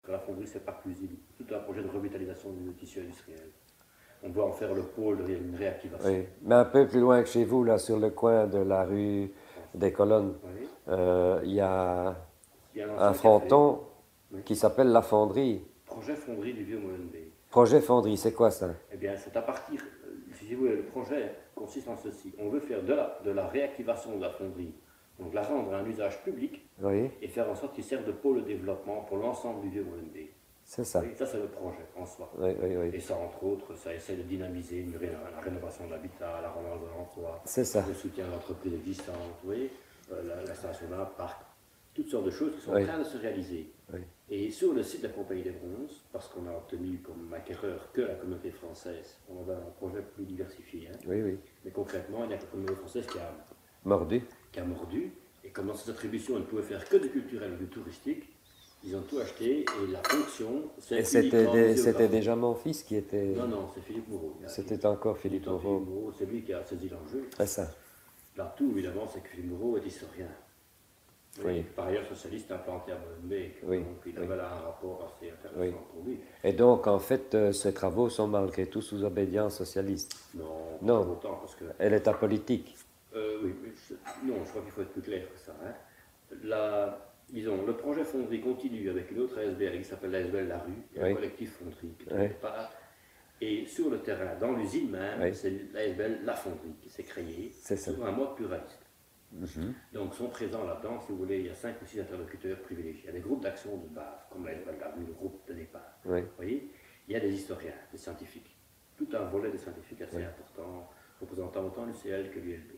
que la fonderie, c'est pas qu'usine. Tout un projet de revitalisation du tissu industriel. On doit en faire le pôle d'une réactivation. Oui, mais un peu plus loin que chez vous, là, sur le coin de la rue des Colonnes, Oui. il y a Il y a un un ancien café. fronton Oui. qui s'appelle La Fonderie. Projet fonderie du vieux Molenbeek. Projet Fonderie, c'est quoi ça? Eh bien, c'est à partir, si vous voulez, le projet consiste en ceci. On veut faire de la réactivation de la fonderie, donc la rendre à un usage public Oui, et faire en sorte qu'il serve de pôle de développement pour l'ensemble du vieux Molenbeek. c'est ça. Oui, ça, c'est le projet en soi. Oui, oui, oui. Et ça, entre autres, ça essaie de dynamiser la rénovation de l'habitat, la relance de l'emploi, C'est ça. le soutien d'entreprises existantes, vous voyez, l'installation d'un parc, toutes sortes de choses qui sont Oui. en train de se réaliser. Oui. Et sur le site de la Compagnie des Bronzes, parce qu'on a obtenu comme acquéreur que la communauté française, on avait un projet plus diversifié, hein, Oui, oui. mais concrètement, il n'y a que la communauté française Mordu. qui a mordu, et comme dans cette attribution, on ne pouvait faire que du culturel ou du touristique, ils ont tout acheté, et la fonction, c'est Et uniquement c'était muséographique. déjà mon fils qui était... Non, non, c'est Philippe Moreau. C'était encore Philippe Philippe Moreau. Moreau, c'est lui qui a saisi l'enjeu. C'est ça. Là, tout, évidemment, c'est que Philippe Moreau est historien. Oui. Par ailleurs, socialiste implanté à Molenbeek. Oui, Donc, il avait là un rapport assez intéressant Oui. pour lui. Et donc, en fait, ces travaux sont malgré tout sous obédience socialiste. Non, Non. pas autant, parce que... Elle est apolitique. oui, non, je crois qu'il faut être plus clair que ça. Hein. Disons, le projet Fonderie continue avec une autre ASBL qui s'appelle l'ASBL La Rue, et Oui. un collectif Fonderie qui Oui. part. Et sur le terrain, dans l'usine même, Oui. c'est l'ASBL La Fonderie qui s'est créée C'est ça. sur un mode pluraliste. Mhm. Donc sont présents là-dedans, si vous voulez, il y a 5 ou 6 interlocuteurs privilégiés. Il y a des groupes d'action de base, comme l'ASBL La Rue, le groupe de départ. Oui. Vous voyez, il y a des historiens, des scientifiques. Tout un volet de scientifiques assez Oui. important, représentant autant l'UCL que l'ULB.